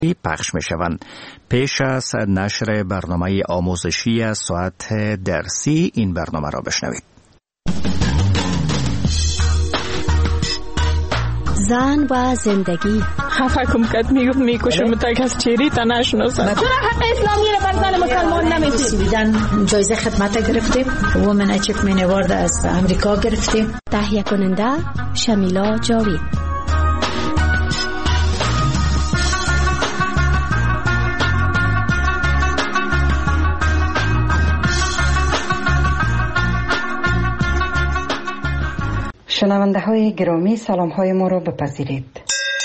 پخش می شوند. پیش از نشر برنامه آموزشی از ساعت درسی این برنامه را بشنوید. زن و زندگی. خفه کم کد میکشم تا کس چیری تا نشناسم. چرا حق اسلامی رو بر زن مسلمان نمیدید؟ جایزه خدمت گرفتیم. وومن اچیومنت اوارد از امریکا گرفتیم. تهیه کننده شمیلا جاوید. شنونده های گرامی، سلام های ما را بپذیرید.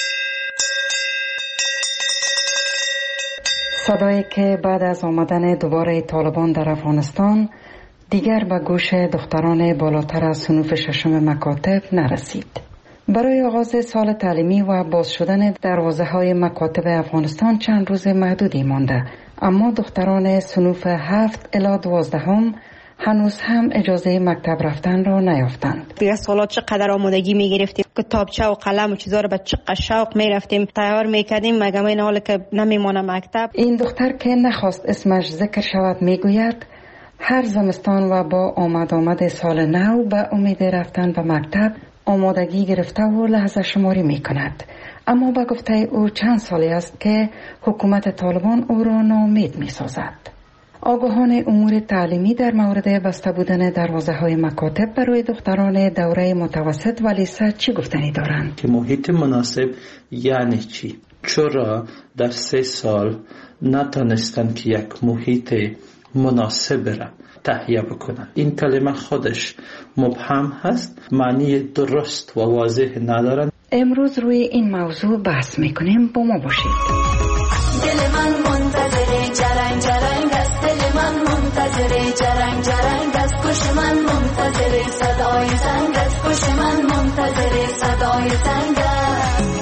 صدایی که بعد از آمدن دوباره طالبان در افغانستان دیگر به گوش دختران بالاتر از صنوف ششم مکاتب نرسید. برای آغاز سال تعلیمی و باز شدن دروازه های مکاتب افغانستان چند روز محدودی مانده، اما دختران صنوف 7 الی 12 هنوز هم اجازه مکتب رفتن را نیافتند. دیگه سالات چقدر آمادگی میگرفتیم، کتابچه و قلم و چیزا رو به چقدر شوق میرفتیم تیار میکردیم، مگه این حال که نمیمونه مکتب. این دختر که نخواست اسمش ذکر شود میگوید هر زمستان و با آمد سال نو به امید رفتن به مکتب آمادگی گرفته و لحظه شماری میکند، اما به گفته او چند سالی است که حکومت طالبان او را ناامید میسازد. آگاهان امور تعلیمی در مورد بسته بودن دروازه های مکاتب برای دختران دوره متوسط و لیسه چی گفتنی دارند؟ که محیط مناسب یعنی چی؟ چرا در 3 سال نتانستند که یک محیط مناسب را تهیه بکنند؟ این کلمه خودش مبهم هست، معنی درست و واضح ندارند. امروز روی این موضوع بحث میکنیم، با ما باشید. دل من منتظر جرنگ جرنگ است، دل من منتظر جرنگ جرنگ است، گوش من منتظر صدای زنگ است، گوش من منتظر صدای زنگ است.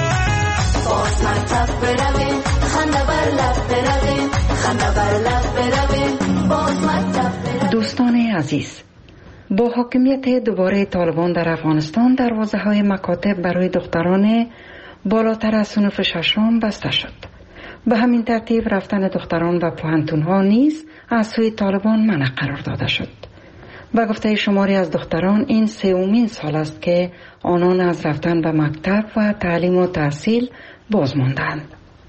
باز مکتب برویم، خنده بر لب برویم، خنده بر لب برویم، باز مکتب برویم. دوستان عزیز، با حاکمیت دوباره طالبان در افغانستان دروازه های مکاتب برای دختران بالاتر از صنف ششم بسته شد. به همین ترتیب رفتن دختران به پوهنتون ها نیز از سوی طالبان منع قرار داده شد. به گفته شماری از دختران این 3مین سال است که آنان از رفتن به مکتب و تعلیم و تحصیل باز ماندند.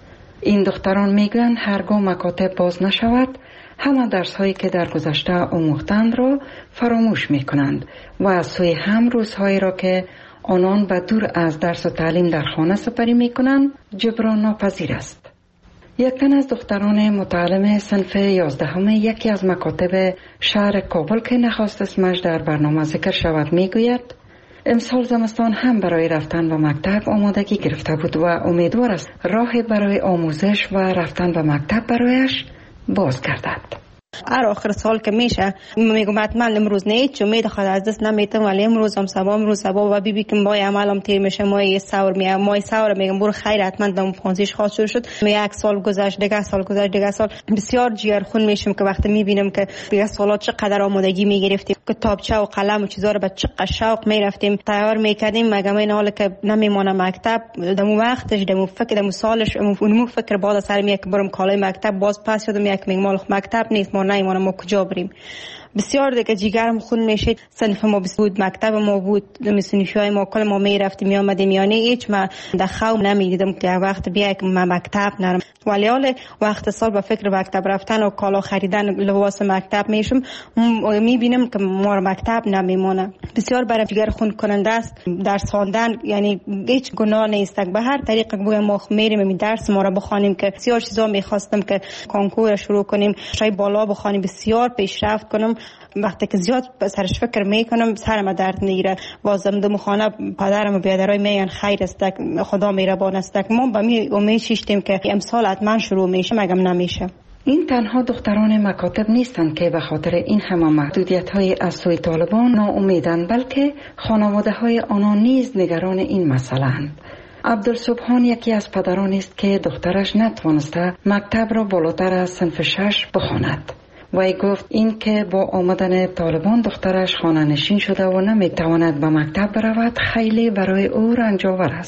این دختران میگویند هرگاه مکاتب باز نشود همه درس هایی که در گذشته آموختند را فراموش می کنند و از سوی هم روزهایی را که آنان به دور از درس و تعلیم در خانه سپری می کنند جبران ناپذیر است. یک تن از دختران متعلم صنف 11 یکی از مکاتب شهر کابل که نخواست اسمش در برنامه ذکر شود میگوید امسال زمستان هم برای رفتن به مکتب آمادگی گرفته بود و امیدوار است راه برای آموزش و رفتن به مکتب برایش باز گردد. هر آخر سال که میشه میگم حتما امروز نه هیچ امید خود از دست نمیتم، ولی امروز هم صبح و بی که با عملم تیر میشه مای سور میگم برو خیر حتما دم پانزیش خاص شد. یک سال گذشت دیگه سال بسیار جیرخون میشم که وقتی میبینم که دیگه سالات چقدر آمادگی میگرفتیم، کتابچه و قلم و چیزا رو به چقدر شوق میرفتیم تیار میکردیم، مگه این حال که نمیمونه مکتب دمو وقتش دمو فکر دمو سالش اونمو فکر بعد از سر میک برم کالای مکتب باز پس شدم یک میگم مال مکتب نیست ما نمیمونم ما کجا بریم. بسیار دیگه جیگرم خون میشه. صنف ما بود، مکتب ما بود، صنفای ما کل ما میرفتیم میامدیم، یعنی هیچ ما دخو نمیدیدم که وقت بیا که ما مکتب نرم، ولی حال وقت سال به فکر مکتب رفتن و کالا خریدن لباس مکتب میشم میبینم که ما مکتب نمیمونه. بسیار برام جیگر خون کننده است درس خواندن، یعنی هیچ گناه نیست، به هر طریق بگم ما میریم این درس ما رو بخونیم که بسیار چیزا میخواستم که کنکور شروع کنیم، شای بالا بخونیم، بسیار پیشرفت کنم. وقتی که زیاد سرش فکر میکنم سرم درد میگیره. بازم دم خانه پدرم و بیادرای میان خیر است، خدا مهربان است. ما به می امید شیشتیم که امسال حتما شروع میشه، مگم نمیشه. این تنها دختران مکاتب نیستند که به خاطر این همه محدودیت‌های از سوی طالبان ناامیدند، بلکه خانواده‌های آنان نیز نگران این مسئله‌اند. عبدالسبحان یکی از پدران است که دخترش نتوانسته مکتب را بالاتر از صنف 6 بخواند. وی گفت این که با آمدن طالبان دخترش خانه نشین شده و نمیتواند به مکتب برود خیلی برای او رنج‌آور است. بسیار جیگر خون کننده است درس خواندن، یعنی هیچ گناه نیست، به هر طریق بگم ما میرفتیم دخترم ما صنف 6 به خانه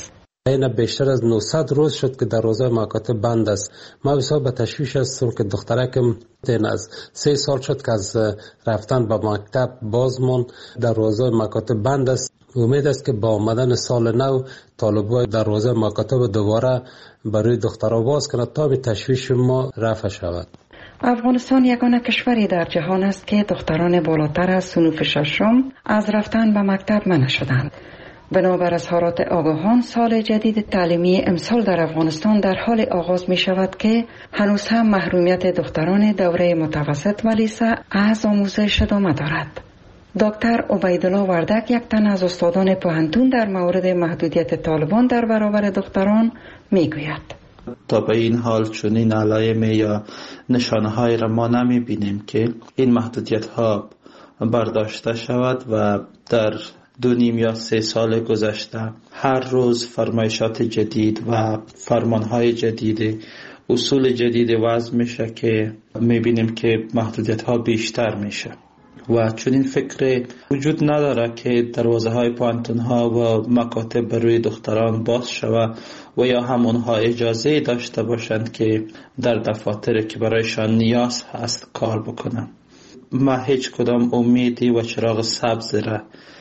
این بیشتر از 900 روز شد که دروازه مکاتب بند است. ما بسیار به تشویش هستم که دخترکم از 3 سال شد که از رفتن به مکتب بازمون دروازه مکاتب بند است. امید است که با آمدن سال نو طالبای دروازه مکاتب دوباره برای دخترها باز کنند تا به تشویش ما رفع شود. افغانستان یگانه کشوری در جهان است که دختران بالاتر از صنف ششم از رفتن به مکتب منع شدند. بنابر اظهارات آگاهان، سال جدید تعلیمی امسال در افغانستان در حال آغاز می شود که هنوز هم محرومیت دختران دوره متوسط و لیسه از آموزش ادامه دارد. دکتر عبیدالله وردک، یک تن از استادان پوهنتون، در مورد محدودیت طالبان در برابر دختران می گوید. تا به این حال چنین علائم یا نشانه های را ما نمی بینیم که این محدودیت ها برداشته شود و در 2.5 یا 3 سال گذشته هر روز فرمایشات جدید و فرمانهای جدید، اصول جدید وضع میشه که میبینیم که محدودیت ها بیشتر میشه و چون این فکر وجود نداره که دروازه های پوهنتون ها و مکاتب برای دختران باز شود و یا هم اونها اجازه داشته باشند که در دفاتر که برایشان نیاز هست کار بکنن. ما هیچ کدام امیدی و چراغ سبز را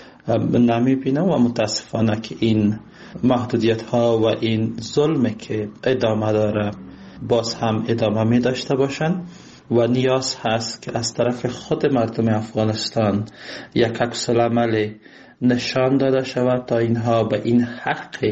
نمی بینم و متاسفانه که این محدودیت ها و این ظلم که ادامه داره باز هم ادامه می داشته باشند و نیاز هست که از طرف خود مردم افغانستان یک عکس‌العمل نشان داده شود تا اینها به این حق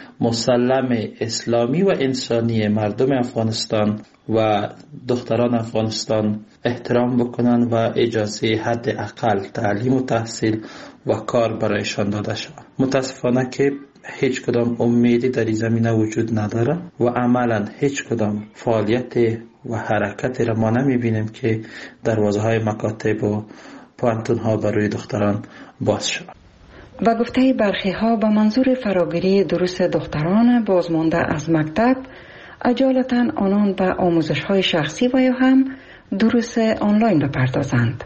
مسلم اسلامی و انسانی مردم افغانستان و دختران افغانستان احترام بکنن و اجازه حد اقل تعلیم و تحصیل و کار برایشان داده شود. متاسفانه که هیچ کدام امیدی در این زمینه وجود نداره و عملا هیچ کدام فعالیت و حرکتی را ما نمیبینیم که دروازه های مکاتب و پوهنتون ها برای دختران باز شود. و گفته برخی ها به منظور فراگیری دروس دختران بازمانده از مکتب، اجالتا آنان به آموزش های شخصی و یا هم دروس آنلاین بپردازند.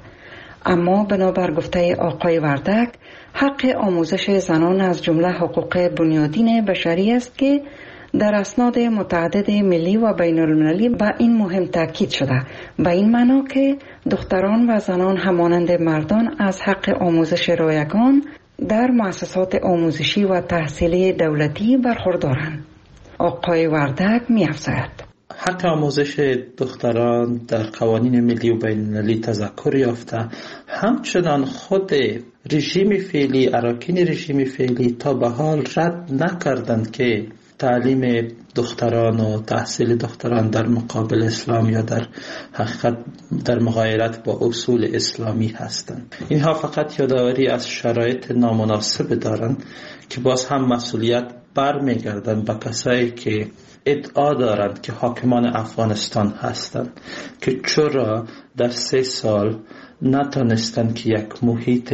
اما بنابر گفته آقای وردک، حق آموزش زنان از جمله حقوق بنیادین بشری است که در اسناد متعدد ملی و بین المللی به این مهم تاکید شده، به این معنا که دختران و زنان همانند مردان از حق آموزش رایگان در مؤسسات آموزشی و تحصیلی دولتی برخوردارند. آقای وردک می‌افزاید: حق آموزش دختران در قوانین ملی و بین المللی تذکر یافته، همچنان خود رژیم فعلی، اراکین رژیم فعلی تا به حال رد نکردند که تعلیم دختران و تحصیل دختران در مقابل اسلام یا در حقیقت در مغایرت با اصول اسلامی هستند. اینها فقط یادآوری از شرایط نامناسب دارند که باز هم مسئولیت برمیگردند به کسایی که ادعا دارند که حاکمان افغانستان هستند که چرا در 3 سال نتونستند که یک محیط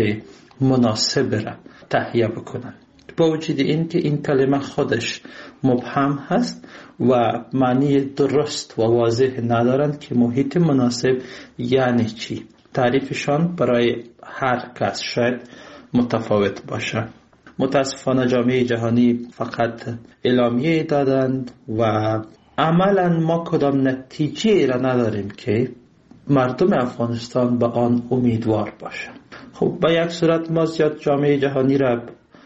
مناسب را تهیه بکنند. با وجود این که این کلمه خودش مبهم هست و معنی درست و واضح ندارند که محیط مناسب یعنی چی. تعریفشان برای هر کس شاید متفاوت باشه. متاسفانه جامعه جهانی فقط اعلامیه دادند و عملا ما کدام نتیجه را نداریم که مردم افغانستان به آن امیدوار باشند. خب به یک صورت ما زیاد جامعه جهانی را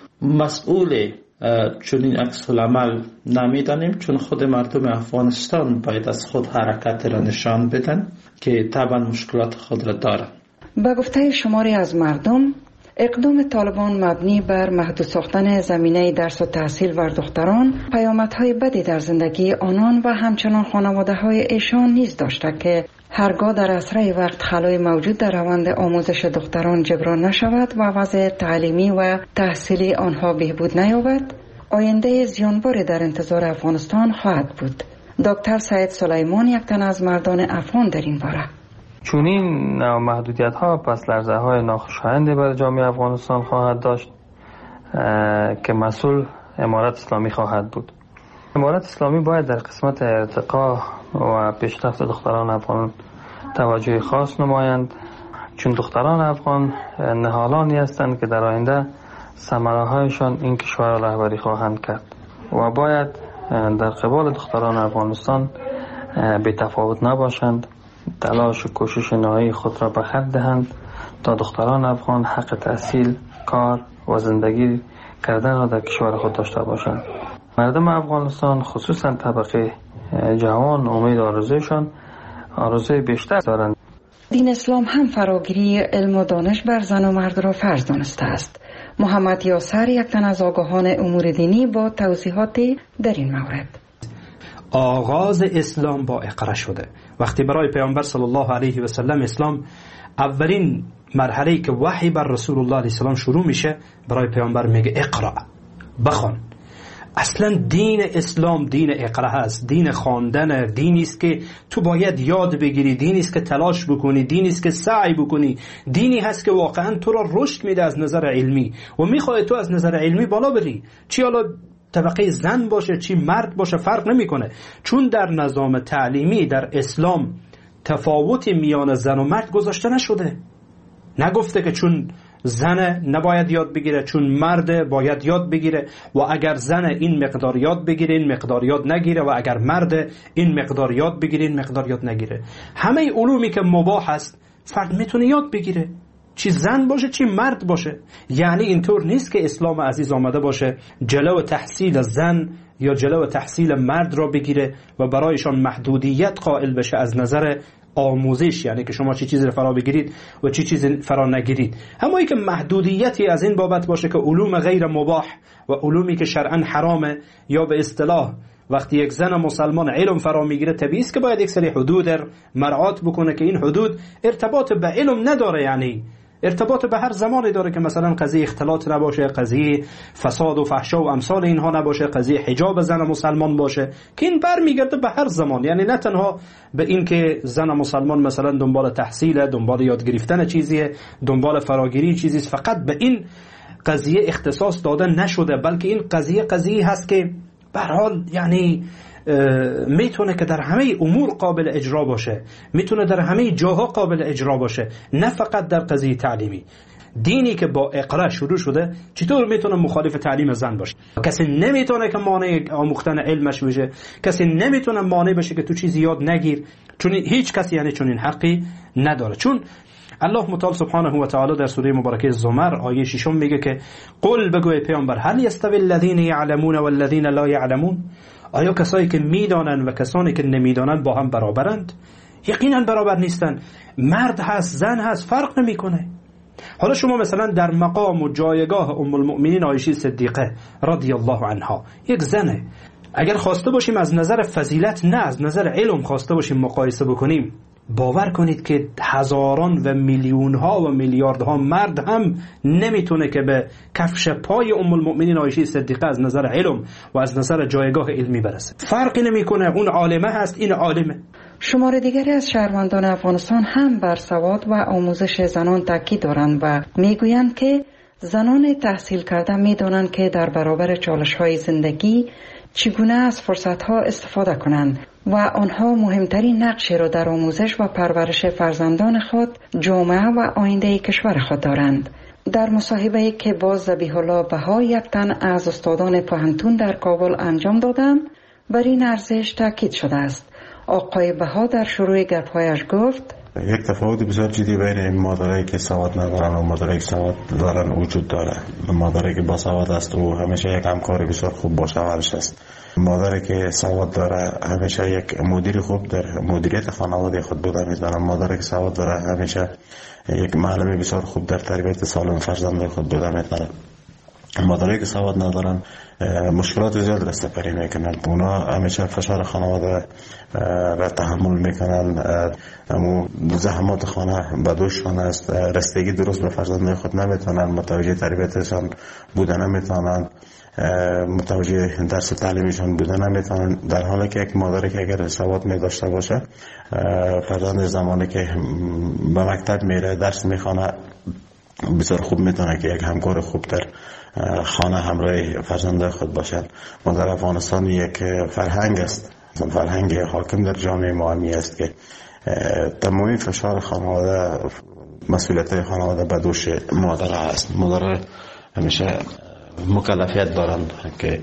مسئول چنین عکس العمل نمیدانیم، چون خود مردم افغانستان باید از خود حرکت را نشان بدن که طبعا مشکلات خود را دارند. به گفته شماری از مردم، اقدام طالبان مبنی بر محدود ساختن زمینه درس و تحصیل بر دختران پیامدهای بدی در زندگی آنان و همچنان خانواده های ایشان نیز داشته که هرگاه در اسرع وقت خلای موجود در روند آموزش دختران جبران نشود و وضع تعلیمی و تحصیلی آنها بهبود نیابد، آینده زیانباری در انتظار افغانستان خواهد بود. دکتر سعید سلیمان، یک تن از مردان افغان، در این باره: چون این محدودیت ها پس لرزه های ناخوشایندی برای جامعه افغانستان خواهد داشت که مسئول امارت اسلامی خواهد بود. امارت اسلامی باید در قسمت ارتقا و پیشرفت دختران افغان توجه خاص نمایند، چون دختران افغان نهالانی هستند که در آینده ثمره هایشان این کشور را رهبری خواهند کرد. و باید در قبال دختران افغانستان بی تفاوت نباشند، تلاش و کوشش نهایی خود را به خرج دهند تا دختران افغان حق تحصیل، کار و زندگی کردن را در کشور خود داشته باشند. مردم افغانستان خصوصا طبقه جوان امید آرزوی بیشتر دارند. دین اسلام هم فراگیری علم و دانش بر زن و مرد را فرض دانسته است. محمد یاسر، یک تن از آگاهان امور دینی، با توضیحات در این مورد. آغاز اسلام با اقرا شده. وقتی برای پیامبر صلی الله علیه و سلم اسلام اولین مرحله‌ای که وحی بر رسول الله علیه السلام شروع میشه، برای پیامبر میگه اقرا، بخوان. اصلا دین اسلام دین اقرا هست، دین خواندن، دینی است که تو باید یاد بگیری، دینی است که تلاش بکنی، دینی است که سعی بکنی، دینی هست که واقعا تو را رشد میده از نظر علمی و میخواد تو از نظر علمی بالا بری. چی حالا طبقه زن باشه چی مرد باشه فرق نمیکنه، چون در نظام تعلیمی در اسلام تفاوتی میان زن و مرد گذاشته نشده. نگفته که چون زن نباید یاد بگیره، چون مرد باید یاد بگیره، و اگر زن این مقدار یاد بگیره این مقدار یاد نگیره، و اگر مرد این مقدار یاد بگیره این مقدار یاد نگیره. همه علومی که مباح است فرد میتونه یاد بگیره، چی زن باشه چی مرد باشه. یعنی اینطور نیست که اسلام عزیز آمده باشه جلو تحصیل زن یا جلو تحصیل مرد را بگیره و برایشان محدودیت قائل بشه از نظر آموزش، یعنی که شما چی چیزی رو فرا بگیرید و چی چیزی فرا نگیرید. همایی که محدودیتی از این بابت باشه که علوم غیر مباح و علومی که شرعاً حرامه، یا به اصطلاح وقتی یک زن مسلمان علم فرا میگیره طبیعی است که باید یک سری حدود مراعات بکنه که این حدود ارتباط به علم نداره، یعنی ارتباط به هر زمانی داره، که مثلا قضیه اختلاط نباشه، قضیه فساد و فحشا و امثال اینها نباشه، قضیه حجاب زن مسلمان باشه، که این برمیگرده به هر زمان. یعنی نه تنها به این که زن مسلمان مثلا دنبال تحصیل، دنبال یاد گرفتن چیزیه، دنبال فراگیری چیزیست، فقط به این قضیه اختصاص داده نشده، بلکه این قضیه هست که به هر حال یعنی میتونه که در همه امور قابل اجرا باشه، میتونه در همه جاها قابل اجرا باشه، نه فقط در قضیه تعلیمی. دینی که با اقرا شروع شده چطور میتونه مخالف تعلیم زن باشه؟ کسی نمیتونه که مانع آموختن علمش بشه، کسی نمیتونه مانع بشه که تو چیزی یاد نگیر، چون هیچ کسی یعنی چون این حقی نداره. چون الله متعال سبحانه و تعالی در سوره مبارکه زمر آیه 6 میگه که قل بگوی پیامبر هل یستوی الذین یعلمون والذین لا یعلمون، آیا کسایی که میدانن و کسانی که نمیدانن با هم برابرند؟ یقینا برابر نیستن. مرد هست زن هست فرق نمیکنه. حالا شما مثلا در مقام و جایگاه ام المؤمنین عایشه صدیقه رضی الله عنها، یک زنه، اگر خواسته باشیم از نظر فضیلت نه از نظر علم خواسته باشیم مقایسه بکنیم، باور کنید که هزاران و میلیون ها و میلیاردها مرد هم نمیتونه که به کفش پای ام المؤمنین عایشه صدیقه از نظر علم و از نظر جایگاه علمی برسه. فرقی نمیکنه، اون عالمه هست این عالمه. شمار دیگری از شهروندان افغانستان هم بر سواد و آموزش زنان تاکید دارند و میگویند که زنان تحصیل کرده میدانند که در برابر چالش‌های زندگی چگونه از فرصت‌ها استفاده کنند و آنها مهمترین نقشی را در آموزش و پرورش فرزندان خود، جامعه و آینده کشور خود دارند. در مصاحبه‌ای که با ذبیح الله بها، یک تن از استادان پوهنتون در کابل انجام دادم، بر این ارزش تاکید شده است. آقای بها در شروع گپ‌هایش گفت یک تفاوت بسیار جدی بین مادرایی که سواد ندارن و مادرایی که سواد دارن وجود داره. مادری که با سواد است و همیشه یک همکار بسیار خوب با شوهرش است. مادری که سواد داره همیشه یک مدیر خوب در مدیریت خانواده خود بوده میتونه. مادری که سواد داره همیشه یک معلم بسیار خوب در تربیت سالم فرزند خود بوده میتونه. مادرایی که سواد ندارن مشکلات زیاد دستپری میکنن، اونا همیشه فشار خانواده را تحمل میکنن، امو زحمات خانه به دوششان است، رسیدگی درست به فرزند خود نمیتونن، متوجه تربیتشان بودن نمیتونن، متوجه درس تعلیمیشان بودن نمیتونن. در حالی که یک مادری که اگر سواد میداشته باشه، فرزند زمانی که به مکتب میره درس میخونه بسیار خوب میتونه که یک همکار خوب در خانه همراه فرزند خود باشد. ما در افغانستان یک فرهنگ است، فرهنگ حاکم در جامعه ما است که تمامی فشار خانواده، مسئولیت خانواده به دوش مادر است. مادر همیشه مکلفیت دارند که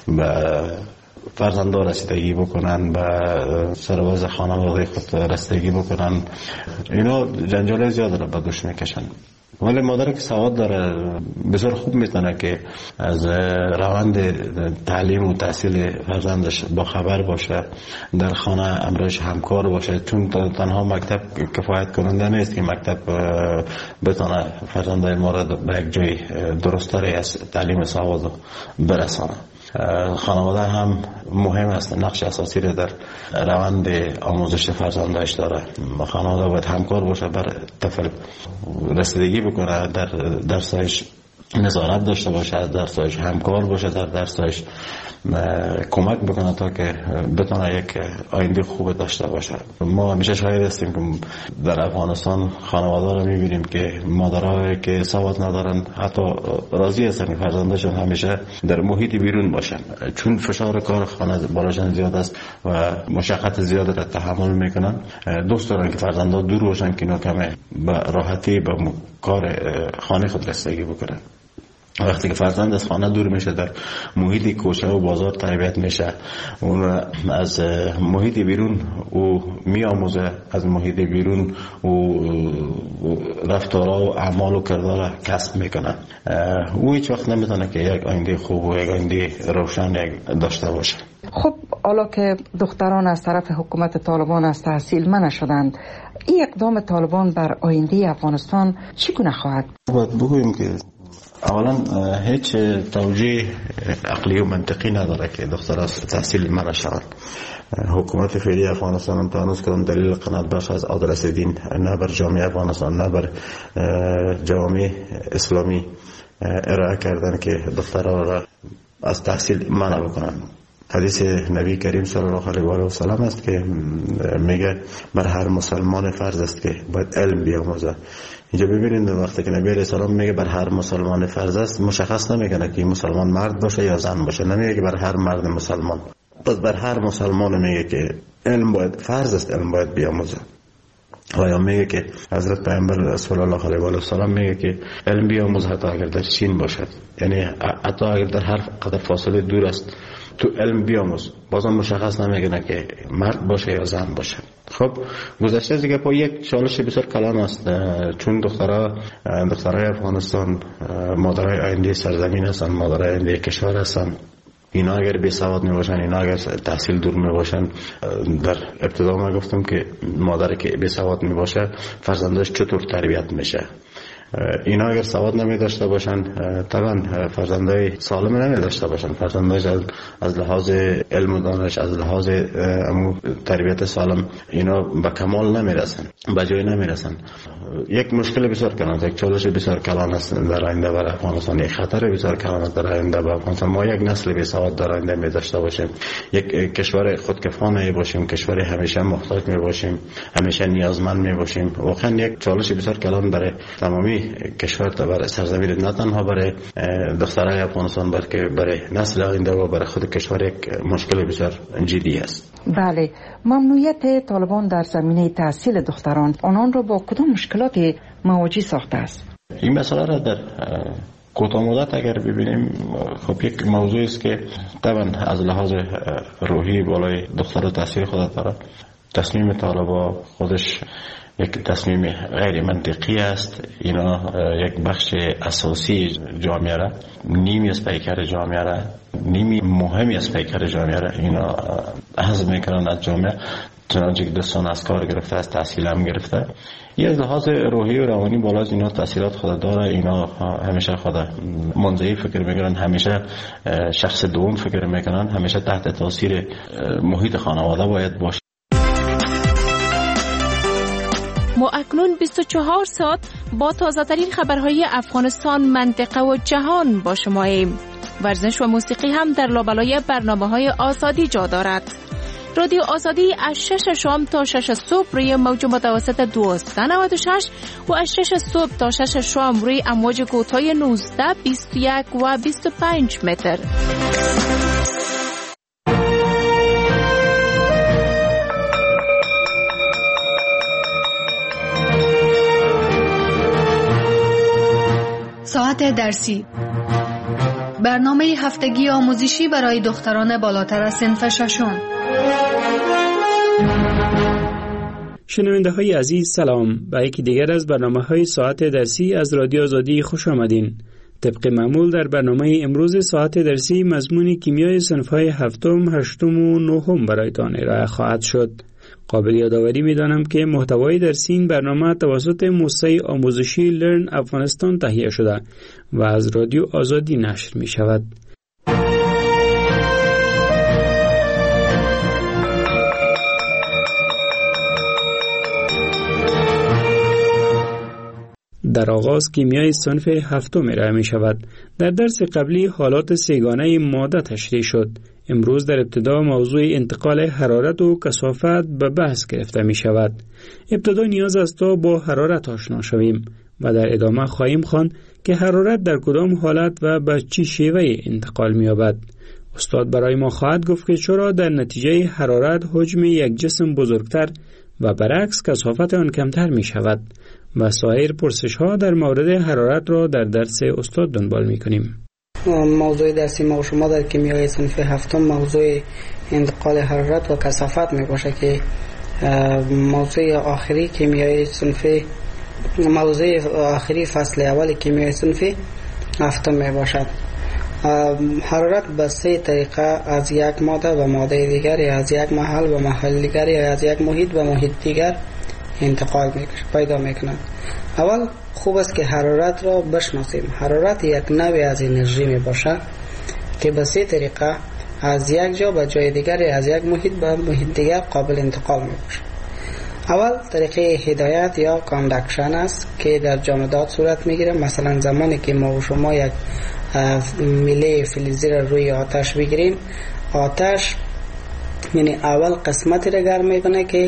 فرزندان رسیدگی بکنن به سرباز خانواده خود رسیدگی بکنن. اینا جنجال زیاد را به دوش میکشن. ولی مادر که سواد داره بسیار خوب میتونه که از روند تعلیم و تحصیل فرزندش با خبر باشه، در خانه امرش همکار باشه، چون تنها مکتب کفایت کننده نیست که مکتب بتونه فرزندای ما را به یک جای درست‌تری از تعلیم سواد برسانه. خانواده هم مهم است، نقش اساسی را در روند آموزش فرزندش داره. خانواده باید همکار باشه بر طفل رسیدگی بکنه، در درسش نظارت داشته باشه، از درسش همکار باشه، در درسش کمک بکنه تا که بتونه یک آینده خوب داشته باشه. ما همیشه شاهد هستیم که در افغانستان خانواده رو میبینیم که مادرها که سواد ندارن حتی راضی هستن که فرزندشون همیشه در محیط بیرون باشن، چون فشار کار خانه بالاشان زیاد است و مشقت زیاد را تحمل میکنن. دوست دارن که فرزندها دور باشن که اینا کمه به راحتی به کار خانه خود رسیدگی بکنن. وقتی که فرزند از خانه دور میشه، در محیط کوچه و بازار تربیت میشه، اون از محیط بیرون او میآموزه، از محیط بیرون او رفتارها و اعمال و کردار کسب میکنه. او هیچ وقت نمیتونه که یک آینده خوب و یک آینده روشن داشته باشه. خب حالا که دختران از طرف حکومت طالبان از تحصیل منع شدند، این اقدام طالبان بر آینده افغانستان چگونه خواهد؟ باید بگوییم که اولا هیچ توجیه عقلی و منطقی نداره که دختر از تحصیل منع شوند. حکومت فعلی افغانستان هم تا هنوز کدام دلیل قناعت بخش از عادل رسیدین نه بر جامعه افغانستان نه بر جامعه اسلامی ارائه کردن که دخترها را از تحصیل منع بکنن. حدیث نبی کریم صلی الله علیه و آله و سلم است که میگه بر هر مسلمان فرض است که باید علم بیاموزه. اینجا ببینید وقتی که نبی علیه السلام میگه بر هر مسلمان فرض است، مشخص نمیکنه که مسلمان مرد باشه یا زن باشه، نمیگه که بر هر مرد مسلمان. پس بر هر مسلمان میگه که علم باید فرض است، علم باید بیاموزه. و یا میگه که حضرت پیامبر صلی الله علیه و آله و سلم میگه که علم بیاموز حتی اگر در چین باشد، یعنی حتی اگر در هر قدر فاصله دور است تو علم بیاموز. بازم مشخص نمیگه که مرد باشه یا زن باشه. خب گذشته دیگه با یک چالش بسیار کلان است، چون دخترای افغانستان مادرای آینده سرزمین هستند، مادرای آینده کشور هستند. اینا اگر بی سواد می باشن، اینا اگر تحصیل دور می باشن، در ابتدا ما گفتم که مادر که بی سواد می باشه فرزندش چطور تربیت میشه. اینا اگر سواد نمی داشته باشن طبعا فرزندای سالم نمی داشته باشن، فرزنداش از لحاظ علم و دانش، از لحاظ تربیت سالم اینا به کمال نمی رسن، به جای نمی رسن. یک مشکل بسیار کلان است، یک چالش بسیار کلان است در آینده برای افغانستان، یک خطر بسیار کلان است در آینده برای افغانستان. ما یک نسل بی سواد در آینده می داشته باشیم، یک کشور خودکفا می باشیم، کشور همیشه محتاج می باشیم، همیشه نیازمند می باشیم. واقعا یک چالش بسیار کلان برای تمامی کشور تا برای سرزمین، نه تنها برای دخترای افغانستان بلکه برای نسل آینده و برای خود کشور یک مشکل بسیار جدی است. بله، ممنوعیت طالبان در زمینه تحصیل دختران آنان را با کدام مشکلاتی مواجه ساخته است؟ این مسئله را در کوتاه مدت اگر ببینیم، خب یک موضوعی است که طبعا از لحاظ روحی بالای دختر تحصیل خود داره. تصمیم طالبان خودش یک تصمیم غیر منطقی است. اینا یک بخش اساسی جامعه را، نیمی از پیکر جامعه را، نیمی مهمی از پیکر جامعه را اینا حذف میکنن از جامعه، چنانچه که دستان از کار گرفته، از تحصیل هم گرفته. یه از لحاظ روحی و روانی بالا از اینا تحصیلات خود داره. اینا همیشه خود منزوی فکر میکنن، همیشه شخص دوم فکر میکنن، همیشه تحت تاثیر محیط خانواده باید باشه. ما اکنون 24 ساعت با تازه ترین خبرهای افغانستان، منطقه و جهان با شماییم. ورزش و موسیقی هم در لابلای برنامه‌های آزادی جا دارد. رادیو آزادی از 6 شام تا 6 صبح روی موج متوسط 1296 و از 6 صبح تا 6 شام روی امواج کوتاه 19، 21 و 25 متر. ساعت درسی برنامه هفتگی آموزشی برای دختران بالاتر از صنف ششم. شنونده های عزیز سلام، به یکی دیگر از برنامه های ساعت درسی از رادیو آزادی خوش آمدین. طبق معمول در برنامه امروز ساعت درسی مضمون کیمیای صنف های هفتم، هشتم و نهم برایتان ارائه خواهد شد. قابل یادآوری می‌دانم که محتوای درسی این برنامه توسط موسسه آموزشی لرن افغانستان تهیه شده و از رادیو آزادی نشر می شود. در آغاز کیمیای صنف هفتم ارائه می شود. در درس قبلی حالات سه‌گانه ماده تشریح شد. امروز در ابتدا موضوع انتقال حرارت و کثافت به بحث گرفته می شود. ابتدا نیاز است تا با حرارت آشنا شویم و در ادامه خواهیم خواند که حرارت در کدام حالت و به چه شیوه انتقال می یابد. استاد برای ما خواهد گفت که چرا در نتیجه حرارت حجم یک جسم بزرگتر و برعکس کثافت آن کمتر می شود و سایر پرسش ها در مورد حرارت را در درس استاد دنبال می کنیم. موضوع درسی ما و شما در کیمیای صنف هفتم موضوع انتقال حرارت و کثافت می باشه که موضوع آخری کیمیای صنف موضوع آخری فصل اول کیمیای صنف هفتم می باشد. حرارت به سه طریقه از یک ماده به ماده دیگر یا از یک محل به محل دیگر یا از یک محیط به محیط دیگر انتقال پیدا میکنند. اول خوب است که حرارت را بشناسیم. حرارت یک نوع از انرژی می باشد که به سه طریقه از یک جا به جای دیگر یا از یک محیط به محیط دیگر قابل انتقال می باشد. اول طریقه هدایت یا کاندکشن است که در جامدات صورت می گیرد. مثلا زمانی که ما و شما یک میله فلزی را روی آتش بگیریم، آتش یعنی اول قسمتی را گرم میکنه که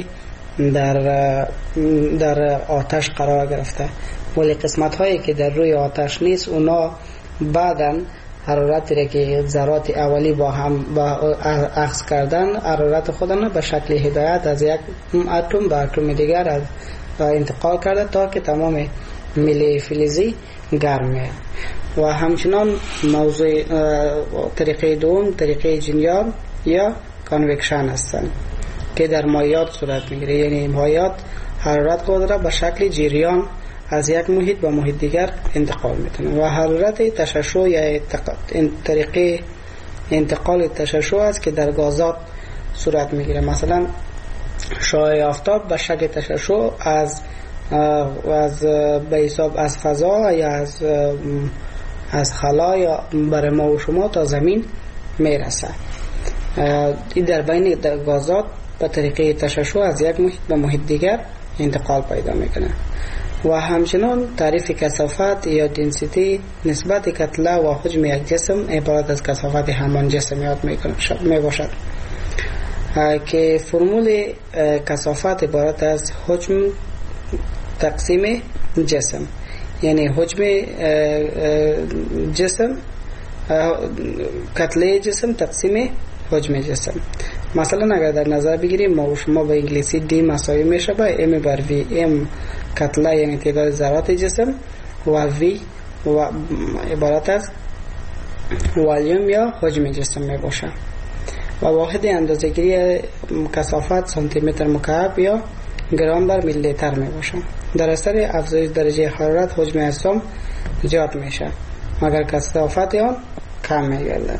در آتش قرار گرفته، ولی قسمت هایی که در روی آتش نیست اونا بعداً حرارتی را که ذرات اولی با هم اخذ کردن حرارت خودن به شکل هدایت از یک اتم به اتم دیگر انتقال کرده تا که تمام میله فلزی گرم میشه. و همچنان موضوع طریقه دوم طریقه جریان یا کانوکشن هستند که در مایعات صورت میگیره. یعنی مایعات حرارت خود را به شکل جریان از یک محیط به محیط دیگر انتقال میتونه. و حرارت تشعشع یا طریقه انتقال تشعشع است که در گازات صورت میگیره. مثلا شعاع آفتاب به شکل تشعشع از به حساب از فضا یا از خلا یا برای ما و شما تا زمین میرسه. این در بین گازات به طریقه تشعشع از یک محیط به محیط دیگر انتقال پیدا میکنه. و همچنان تعریف کثافت یا دنسیتی نسبت کتله و حجم یک جسم عبارت از کثافت همان جسم یاد می باشد که فرمول کثافت عبارت از حجم تقسیم جسم، یعنی حجم جسم کتله جسم تقسیم حجم جسم. مثلا اگر در نظر بگیریم ما و شما به انگلیسی D مساوی میشه به M بر V. M کتله یعنی تعداد ذرات جسم و V و عبارت از والیوم یا حجم جسم می باشه. و واحد اندازه‌گیری کثافت سانتی متر مکعب یا گرم بر میلی لیتر می باشه. در اثر افزایش درجه حرارت حجم اجسام زیاد میشه مگر کثافت آن کم میگرده.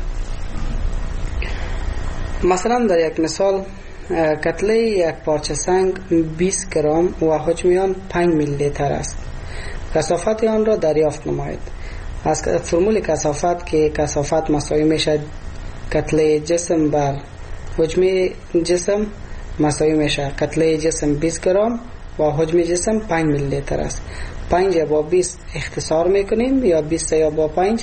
مثلا در یک مثال کتله یک پارچه سنگ 20 گرم و حجم آن 5 میلی لیتر است. کثافت آن را دریافت نمایید. از فرمول کثافت که کثافت مساوی میشه کتله جسم بر حجم جسم مساوی میشه کتله جسم 20 گرم و حجم جسم 5 میلی لیتر است. 5 با 20 اختصار میکنیم یا 20 یا با 5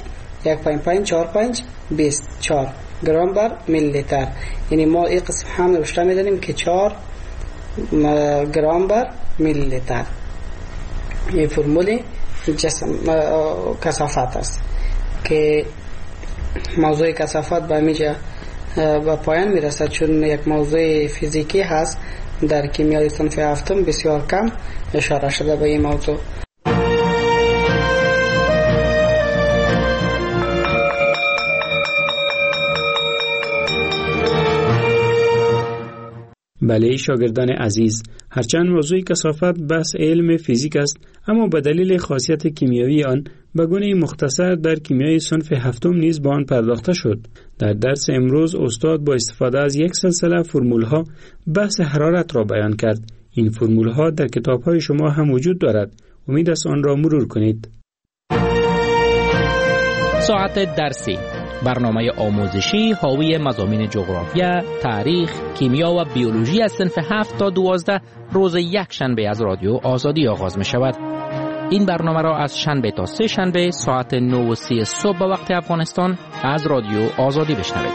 24 گرم بر میلی لیتر. یعنی ما این قسم هم نوشته میدونیم که 4 گرم بر میلی لیتر. این فرمول جسم کثافت است که موضوع کثافت به میجا به پایان میرسد چون یک موضوع فیزیکی هست. در کیمیای صنف هفتم بسیار کم اشاره شده به این موضوع. بله شاگردان عزیز، هرچند موضوع کثافت بحث علم فیزیک است، اما به دلیل خاصیت کیمیایی آن به گونه مختصر در کیمیای صنف هفتم نیز به آن پرداخته شد. در درس امروز استاد با استفاده از یک سلسله فرمول‌ها بحث حرارت را بیان کرد. این فرمول‌ها در کتاب‌های شما هم وجود دارد. امید است آن را مرور کنید. ساعت درسی، برنامه آموزشی حاوی مضامین جغرافیا، تاریخ، کیمیا و بیولوژی از صنف 7 تا 12 روز یک شنبه از رادیو آزادی آغاز می شود. این برنامه را از شنبه تا سه شنبه ساعت 9:30 صبح به وقت افغانستان از رادیو آزادی بشنوید.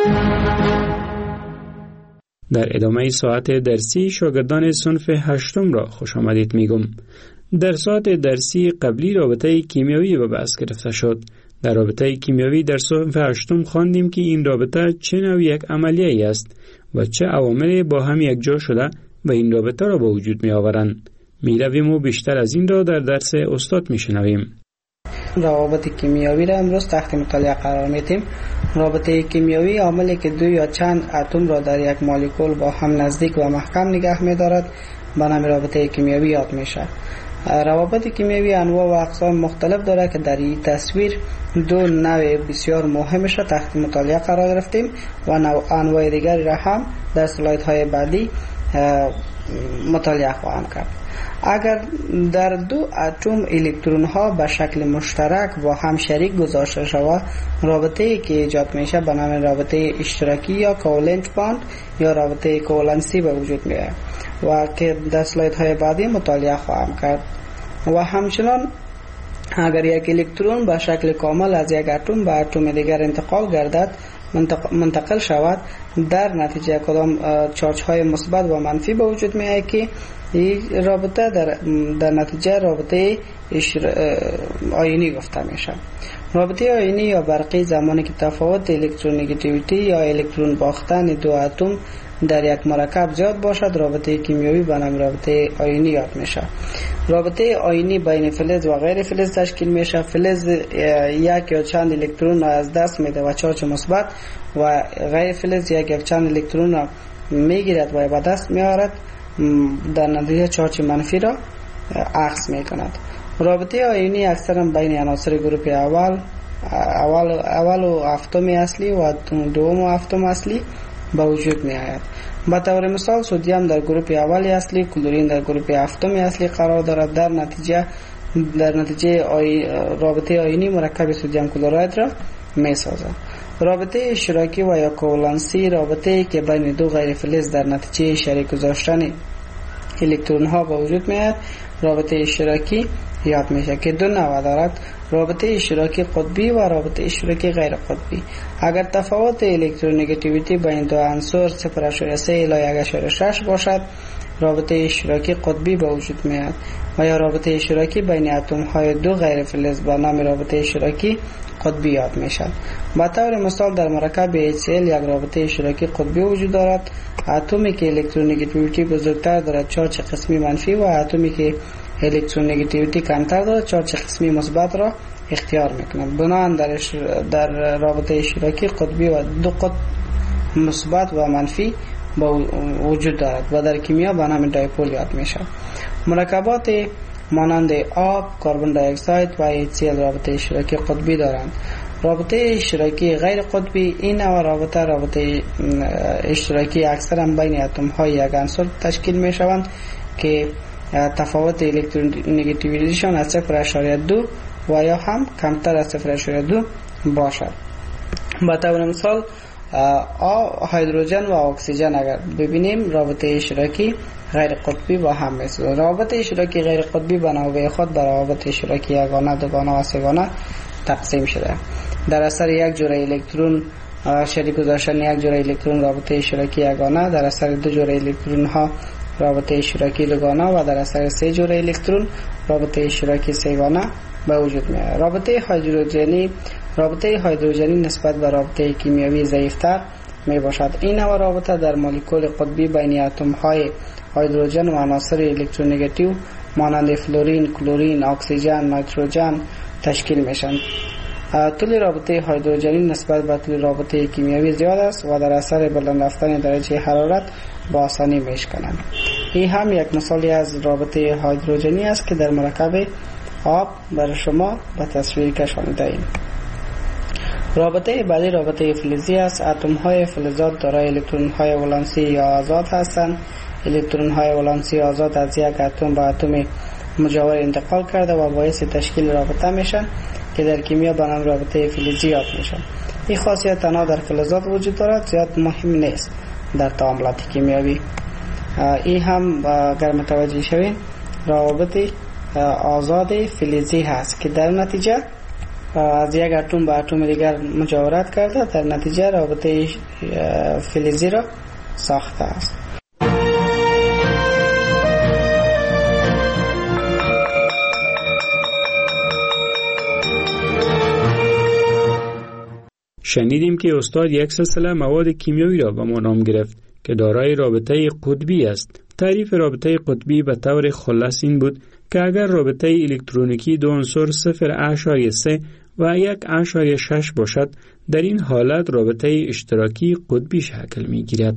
در ادامه ساعت درسی شاگردان صنف 8 را خوش آمدید میگم. در ساعت درسی قبلی رابطه کیمیایی به بحث گرفته شد. در رابطه کیمیایی در صنف 8 خواندیم که این رابطه چه نوع یک عملیه است و چه عواملی با هم یک جا شده و این رابطه را به وجود می آورند. می رویم و بیشتر از این را در درس استاد می شنویم. روابط کیمیایی را امروز تحت مطالعه قرار میدیم. رابطه کیمیایی عاملی که دو یا چند اتم را در یک مولکول با هم نزدیک و محکم نگه می دارد به نام رابطه کیمیایی یاد میشه. روابط کیمیایی انواع و اقسام مختلف دارد که در این تصویر دو نوع بسیار مهمش را تحت مطالعه قرار گرفتیم و انواع دیگری را هم در سلاید های بعدی مطالعه خواهم کرد. اگر در دو اتم الکترون ها به شکل مشترک با هم شریک گذاشته شود، رابطه ای که ایجاد میشه به نام رابطه اشتراکی یا کوولنت باند یا رابطه کوولنسی به وجود میاد و که در سلاید های بعدی مطالعه خواهم کرد. و همچنان اگر یک الکترون به شکل کامل از یک اتم به اتم دیگر منتقل شود، در نتیجه کدام چارج های مثبت و منفی به وجود می آید که این رابطه در نتیجه رابطه آیونی گفته میشه. رابطه آیونی یا برقی زمانی که تفاوت الکترونگیتیویتی یا الکترون باختن دو اتم در یک مرکب زیاد باشد، رابطه کیمیایی به نام رابطه آیونی یاد میشه. رابطه آیونی بین فلز و غیر فلز تشکیل میشه. فلز یک یا چند الکترون را از دست میده و چارج مثبت و غیر فلز یک یا چند الکترون را میگیرد و به دست میآورد، در نتیجه چارج منفی را اخذ میکند. رابطه آیونی اکثرا بین عناصر گروپ اول و هفتم اصلی و دوم و هفتم اصلی به وجود می آید. به طور مثال سدیم در گروپ اول اصلی، کلورین در گروپ هفتم اصلی قرار دارد. در نتیجه رابطه آیونی مرکب سدیم کلراید را می سازد. رابطه اشتراکی و یا کوولنسی رابطه که بین دو غیر فلز در نتیجه شریک گذاشتن الکترون ها به وجود می آید رابطه اشتراکی یاد میشه که دو نوع دارد: رابطه اشتراکی قطبی و رابطه اشتراکی غیر قطبی. اگر تفاوت الکترونگیتیویتی بین دو عنصر 0.3 الی 1.6 باشد، رابطه اشتراکی قطبی به وجود میاد و یا رابطه اشتراکی بین اتم های دو غیر فلز به نام رابطه اشتراکی قطبی یاد میشد. به طور مثال در مرکب HCl یک رابطه اشتراکی قطبی وجود دارد. اتمی که الکترونگیتیویتی بزرگتر دارد چارج قسمی منفی و اتمی که الکترونگیتیویتی کمتر دارد چارج قسمی مثبت را اختیار میکنند. بنابراین در رابطه اشتراکی قطبی و دو قطب مثبت و منفی وجود دارد و در کیمیا به نام دایپول یاد میشه. مرکبات مانند آب، کربن دی اکساید و HCl رابطه اشتراکی قطبی دارند. رابطه اشتراکی غیر قطبی این نوع رابطه اشتراکی اکثرا بین اتم های یک عنصر تشکیل می شوند که تفاوت الکترونگیتیویتیشان از 0.2 و یا هم کمتر از 0.2 باشد. به طور مثال هیدروژن و اکسیژن اگر ببینیم رابطه اشتراکی غیر قطبی با هم مثل رابطه اشتراکی غیر قطبی به نوبه خود بر رابطه اشتراکی یگانه، دوگانه و سه‌گانه تقسیم شده. در اثر یک جوره الکترون شریک گذاشتن یک جوره الکترون رابطه اشتراکی یگانه، در اثر دو جوره الکترون ها رابطه اشتراکی دوگانه و در اثر سه جوره الکترون رابطه اشتراکی سه‌گانه به وجود میاد. رابطه هیدروژنی نسبت به رابطه کیمیایی ضعیفتر می باشد. این نوع رابطه در مولکول قطبی بین اتم های هیدروژن و عناصر الکترونگیتیو مانند فلورین، کلورین، اکسیژن، نیتروژن تشکیل میشن. طول رابطه هیدروژنی نسبت به طول رابطه کیمیایی زیاد است و در اثر بلند رفتن درجه حرارت با آسانی میشکنند. این هم یک مثالی از رابطه هیدروژنی است که در مرکب آب برای شما به تصویر کشانده دهیم. رابطه بعدی رابطه فلزی است. اتم های فلزات دارای الکترون های ولانسی یا آزاد هستند. الکترون های ولانسی آزاد از یک اتم به اتم مجاور انتقال کرده و باعث تشکیل رابطه میشن که در کیمیا به نام رابطه فلزی یاد میشن. این خاصیت تنها در فلزات وجود دارد، زیاد مهم نیست در تعاملات کیمیایی. این هم اگر متوجه شوین رابطه آزاد فلزی هست که در نتیجه از یک اتم به اتم دیگر مجاورت کرده، در نتیجه رابطه فلزی را ساخته است. شنیدیم که استاد یک سلسله مواد کیمیایی را به ما نام گرفت که دارای رابطه قطبی است. تعریف رابطه قطبی به طور خلاص این بود که اگر رابطه الکترونیکی دو عنصر 0.3 و 1.6 باشد، در این حالت رابطه اشتراکی قطبی شکل می گیرد.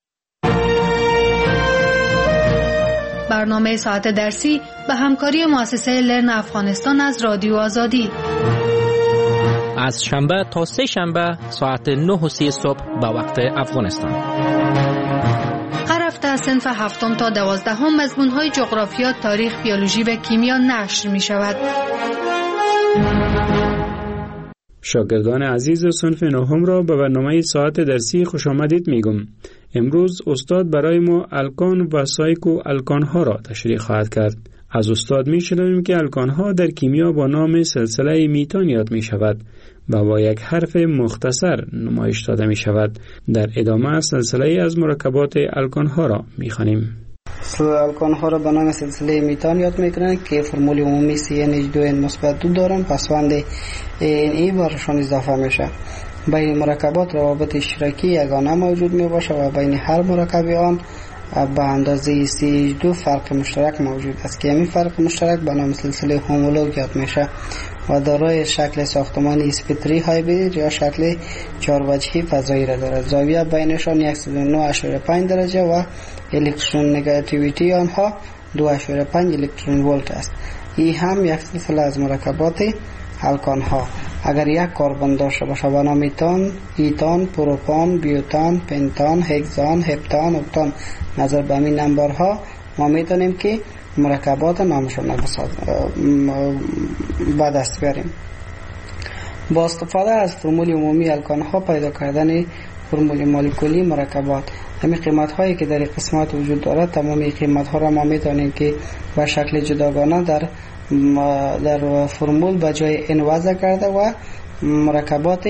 برنامه ساعت درسی به همکاری مؤسسه لرن افغانستان از رادیو آزادی از شنبه تا سه شنبه ساعت 9:30 صبح به وقت افغانستان. هر هفته از صنف 7 تا 12 مضمون‌های جغرافیا، تاریخ، بیولوژی و کیمیا نشر می‌شود. شاگردان عزیز صنف 9 را به برنامه ساعت درسی خوش آمدید میگم. امروز استاد برای ما الکان و سایکو الکان‌ها را تشریح خواهد کرد. از استاد می‌شنویم که الکان‌ها در کیمیا با نام سلسله میتان یاد می‌شود و با یک حرف مختصر نمایش داده می‌شود. در ادامه سلسله از مرکبات الکان‌ها را می‌خوانیم. الکان‌ها را به نام سلسله میتان یاد می‌کنند که فرمول عمومی CN2N-2 دارند. پسوند NE برشان اضافه میشه. بین مرکبات روابط اشتراکی یگانه موجود میباشه و بین هر مرکب آن به اندازه CH2 فرق مشترک موجود است که همین فرق مشترک به نام سلسله هومولوگ یاد میشه و دارای شکل ساختمانی اسپتری هایبرید یا شکل 4 وجهی فضایی را دارد. زاویه بینشان 109.5 درجه و الکترون نگاتیویتی آنها 2.5 الکترون ولت است. این هم یک سلسله از مرکبات الکان ها. اگر یک کربن داشته باشه به نام ایتان، پروپان، بیوتان، پنتان، هگزان، هپتان، اکتان، نظر به این نمبرها ما میتونیم که مرکبات نامشون به دست بیاریم. با استفاده از فرمول عمومی الکان ها پیدا کردن فرمول مولکولی مرکبات. همین قیمت هایی که در قسمت وجود دارد تمامی قیمت ها را ما میتونیم که به شکل جداگانه در فرمول به جای ان وضع کرده و مرکبات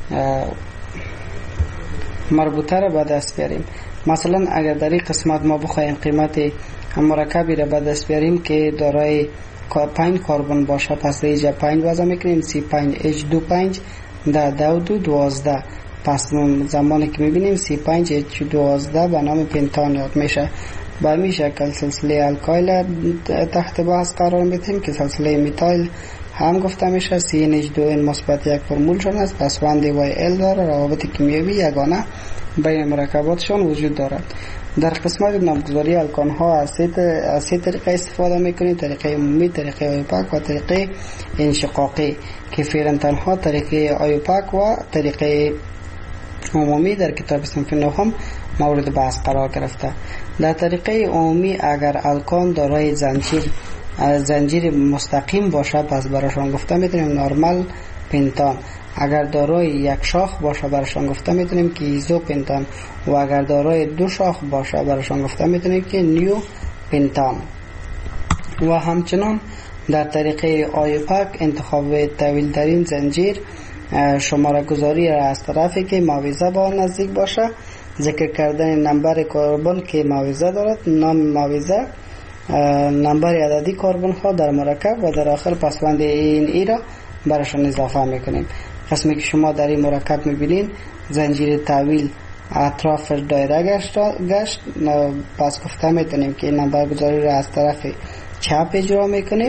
مربوطه را به دست بیاریم. مثلا اگر در این قسمت ما بخوایم قیمت مرکبی را به دست بیاریم که دارای 5 کربن باشه، پس اینجا 5 وضع میکنیم C5H25 در 12. پس زمانی که میبینیم C5H12 به نام پنتان یاد میشه. به همین شکل سلسله الکایل تحت بحث قرار میدیم که سلسله میتایل هم گفته میشه. CNH2N- 1 فرمول شون است. پسوند YL داره. روابط کیمیایی یگانه بین مرکباتشون وجود دارد. در قسمت نامگذاری الکان ها از سه طریقه استفاده میکنیم: طریقه عمومی، طریقه آیوپاک و طریقه انشقاقی که فعلا تنها طریقه آیوپاک و طریقه عمومی در کتاب صنف 9 مورد بحث قرار گرفته. در طریقه عمومی اگر الکان دارای زنجیر مستقیم باشه پس براشون گفته میتونیم نورمال پنتان. اگر دارای یک شاخ باشه براشون گفته میتونیم که ایزو پنتان و اگر دارای دو شاخ باشه براشون گفته میتونیم که نیو پنتان. و همچنان در طریقه آیوپاک انتخاب طویل ترین زنجیر شماره گذاری را از طرفی که معاوضه با نزدیک باشه، ذکر کردن نمبر کربن که معاوضه دارد، نام معاوضه، نمبر عددی کربن ها در مرکب و در آخر پسوند ای را برشان اضافه میکنیم. قسمی که شما در این مرکب میبینین زنجیر طویل اطراف دایره گشت، پس گفته میتونیم که این نمبر گذاری را از طرف چپ اجرا میکنیم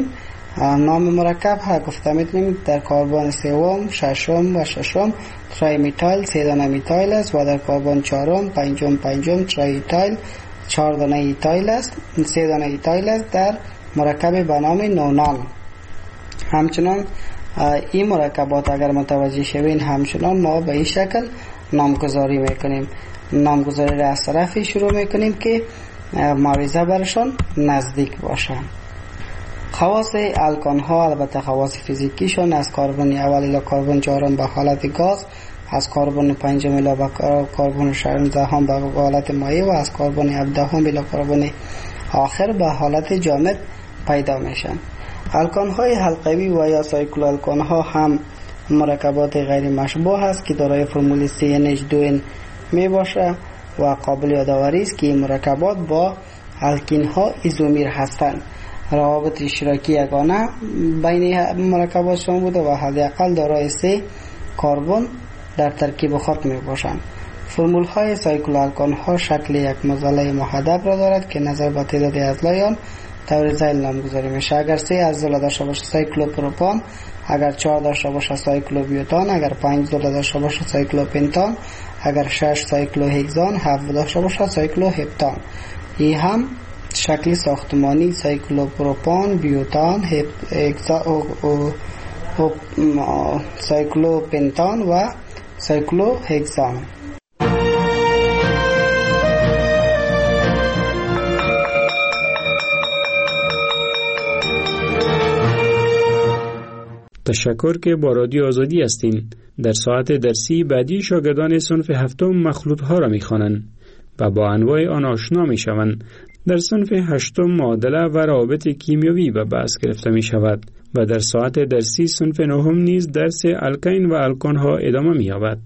نام مرکب ها گفته میتونیم در کربن سوم، ششم تری میتایل 3 دانه میتایل است و در کربن چهارم، پنجم تری ایتایل 4 دانه ایتایل است، 3 دانه ایتایل است در مرکب به نام نونان. همچنان این مرکبات اگر متوجه شوین همچنان ما به این شکل نامگذاری میکنیم. نامگذاری را از طرفی شروع میکنیم که معاوضه برشان نزدیک باشند. خواص الکان ها البته خواص فیزیکیشون از کربن اول الی کربن چهارم به حالت گاز، از کربن پنجم الی کربن ششم به حالت مایع و از کربن هفدهم الی کربن آخر به حالت جامد پیدا میشن. الکان های حلقوی و یا سایکل الکان ها هم مرکبات غیر مشبوه است که دارای فرمول CnH2n می باشه و قابل یادآوری است که این مرکبات با الکین ها ایزومیر هستند. روابط اشتراکی یگانه بین مرکباتشون بوده و حداقل دارای 3 کربن در ترکیب خود می باشند. فرمول های سایکل الکان ها شکل یک معضله محدب را دارد که نظر به تعداد اضلاع طور ذیل نامگذاری میشه. اگر 3 اضلاع داشته باشه سایکلوپروپان، اگر 4 داشته باشه سایکلوبیوتان، اگر 5 اضلاع داشته باشه سایکلوپنتان، اگر 6 سایکلوهگزان، 7 داشته باشه سایکلوهپتان. این هم شکل ساختمانی سایکلوپروپان، بیوتان، سایکلوپنتان و سایکلوهگزان. تشکر که با رادیو آزادی هستین. در ساعت درسی بعدی شاگردان صنف هفتم مخلوط ها را می‌خوانند و با انواع آن آشنا می‌شوند. در صنف هشتم معادله و روابط کیمیایی به بحث گرفته می‌شود و در ساعت درسی صنف نهم نیز درس الکین و الکان ها ادامه می‌یابد.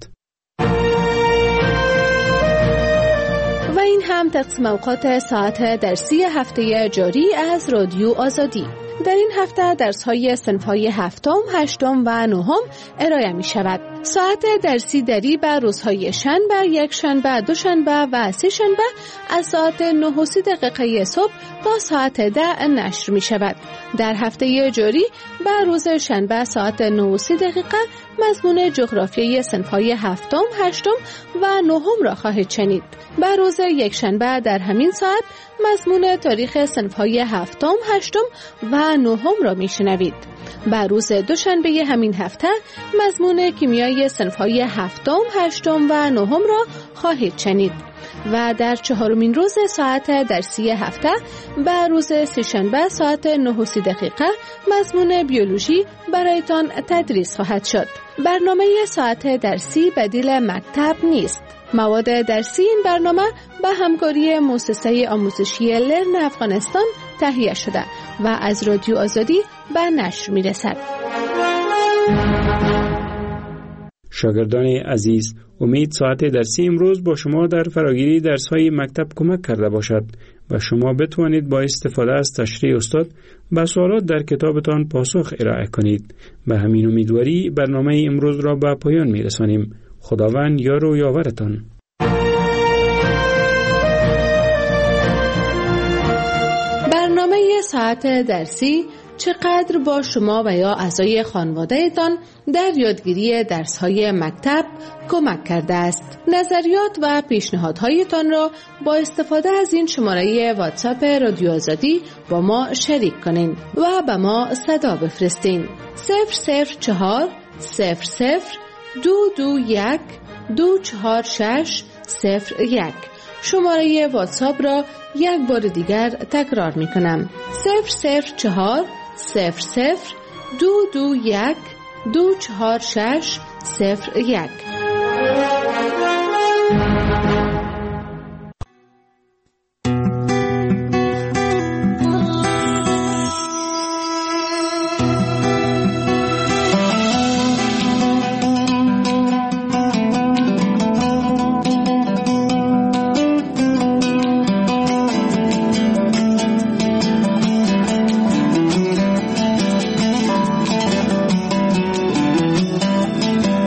و این هم تقسیم اوقات ساعت درسی هفته جاری از رادیو آزادی. در این هفته درس‌های صنف‌های هفتم، هشتم و نهم ارائه می‌شود. ساعت درسی دری بر روزهای شنبه، یکشنبه، دوشنبه و سه‌شنبه از ساعت 9:30 صبح تا ساعت 10 نشر می‌شود. در هفته جاری بر روز شنبه ساعت 9:30 مضمون جغرافیای صنف‌های هفتم، هشتم و نهم را خواهید شنید. بر روز یکشنبه در همین ساعت مضمون تاریخ صنف‌های هفتم، هشتم و نهم را میشنوید. بر روز دوشنبه همین هفته مضمون کیمیای صنف‌های هفتم، هشتم و نهم را خواهید شنید. و در چهارمین روز ساعت درسی هفته بر روز سه‌شنبه ساعت 9:30 مضمون بیولوژی برایتان تدریس خواهد شد. برنامه ساعت درسی بدیل مکتب نیست. مواد درسی این برنامه به همکاری مؤسسه آموزشی لرن افغانستان تهیه شده و از رادیو آزادی به نشر می‌رسد. شاگردان عزیز، امید ساعت درسی امروز با شما در فراگیری درس‌های مکتب کمک کرده باشد و شما بتوانید با استفاده از تشریح استاد به سوالات در کتابتان پاسخ ارائه کنید. به همین امیدواری برنامه امروز را به پایان می‌رسانیم. خداوند یار و یاورتان. برنامه ساعت درسی چقدر با شما و یا اعضای خانواده‌تان در یادگیری درس‌های مکتب کمک کرده است. نظریات و پیشنهادهایتان را با استفاده از این شماره واتساپ رادیو آزادی با ما شریک کنین و به ما صدا بفرستین. 004 00 221 246 01. شماره واتساپ را یک بار دیگر تکرار می کنم. 004 00 221 246 01.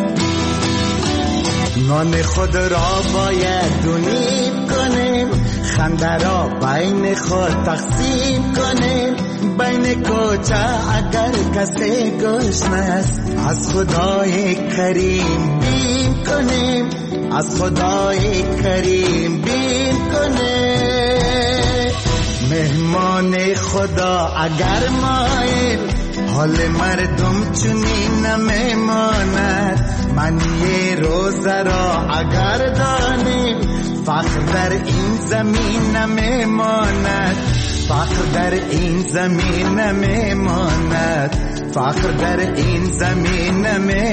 خود را باید دونیم کنیم، خنده را بین خود تقسیم کنیم، بین کوچه اگر کسی گشنه است از خدای کریم بیم کنیم، از خدای کریم بیم کنیم. مهمان خدا اگر ماییم، حال مردم چنین نمیماند. معنی روزه را اگر دانیم، فقر در این زمین نمیماند، فقر در این زمین نمیماند، فقر در این زمین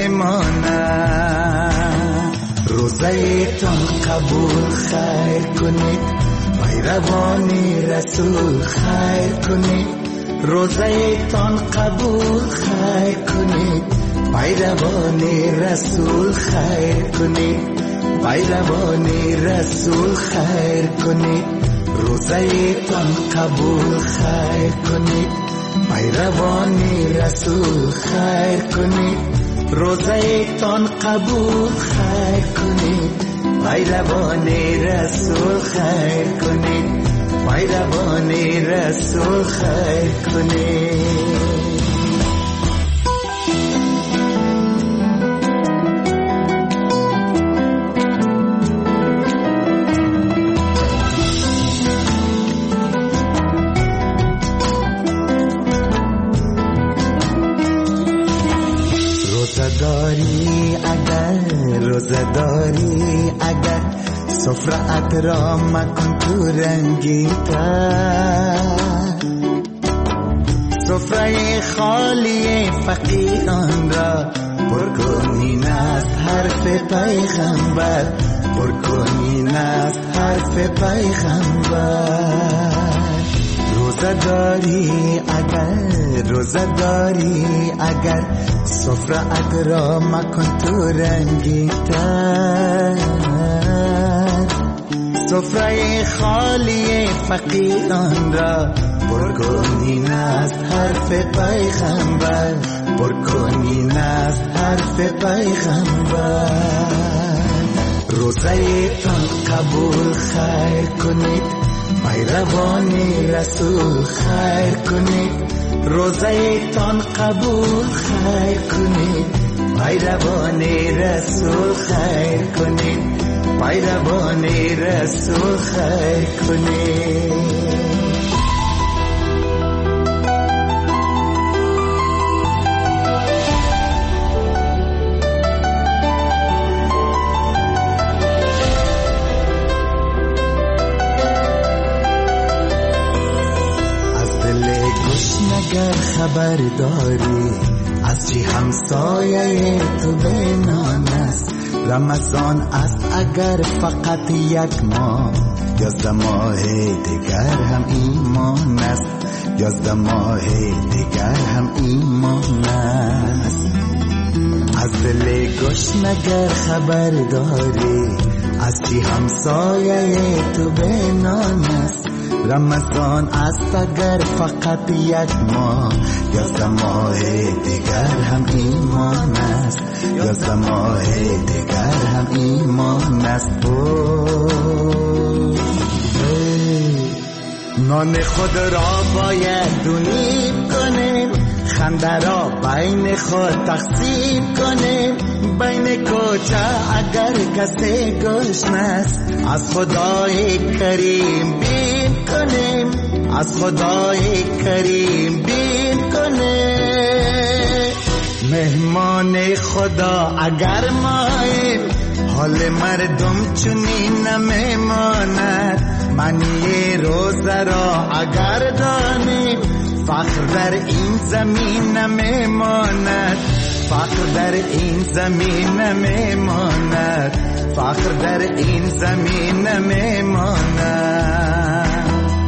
نمیماند. روزه تان قبول خیر کنید، پیروانی رسول خیر کنید. روزه تان قبول خیر کنید، پیروانی رسول خیر کنید، پیروانی رسول خیر کنید. روزه تان قبول خیر کنید، پیروانی رسول خیر کنید. روزه تان قبول خیر کنید، پیروانی رسول خیر کنید، پیروانی رسول خیر کنید. روزداری اگر سفرت را مکن تو رنگی‌تر، سفره خالی فقیران را پرکنین است حرف پیغمبر، پرکنین است حرف پیغمبر. روزداری اگر سفرت را مکن تو رنگی‌تر، سفره خالی فقیران را پرکنین است حرف پیغمبر، پرکنین است حرف پیغمبر. روزه تان قبول خیر کنید، پیروانی رسول خیر کنید. روزه تان قبول خیر کنید، پیروانی رسول خیر کنید، پیروانی رسول خیر کنید. اگر خبر داری از چی همسایه تو بینان است، رمضان است اگر فقط یک ماه، 11 ماه دیگر هم ایمان است، 11 ماه دیگر هم ایمان است. از دل گشنگر خبر داری از چی همسایه تو بینان است، رمضان است اگر فقط یک ماه، 11 ماه دیگر هم ایمان است، 11 ماه دیگر هم ایمان است. نان خود را باید دونیم کنیم، خنده را بین خود تقسیم کنیم، بین کوچه اگر کسی گشنه است از خدای کریم بیم کنیم، از خدای کریم بیم کنیم. مهمان خدا اگر ماییم، حال مردم چنین نمیماند. معنی روزه را اگر دانیم، فقر در این زمین نمیماند، فقر در این زمین نمیماند، فقر در این زمین نمیماند.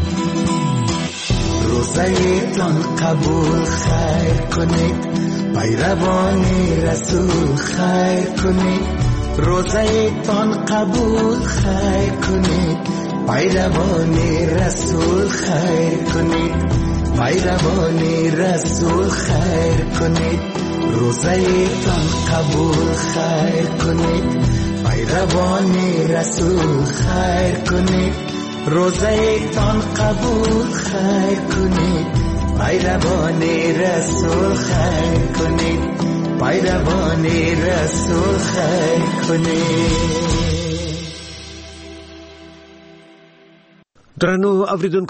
روزه تان قبول خیر کنید، پیروانی رسول خیر کنید. روزه تان قبول خیر کنید، پیروانی رسول خیر کنید، پیروانی رسول خیر کنید. روزه تان قبول خیر کنید، پیروانی رسول خیر کنید. روزه تان قبول خیر کنید پیروان رسول خیر کنید پیروان رسول خیر کنید. درنو اوریدونکو